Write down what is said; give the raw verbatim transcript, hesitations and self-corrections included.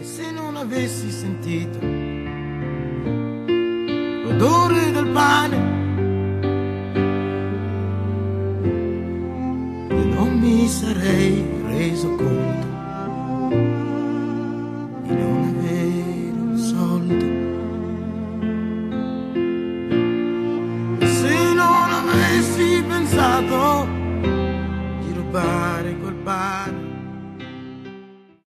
E se non avessi sentito l'odore del pane, io non mi sarei reso conto di non avere un soldo. E se non avessi pensato di rubare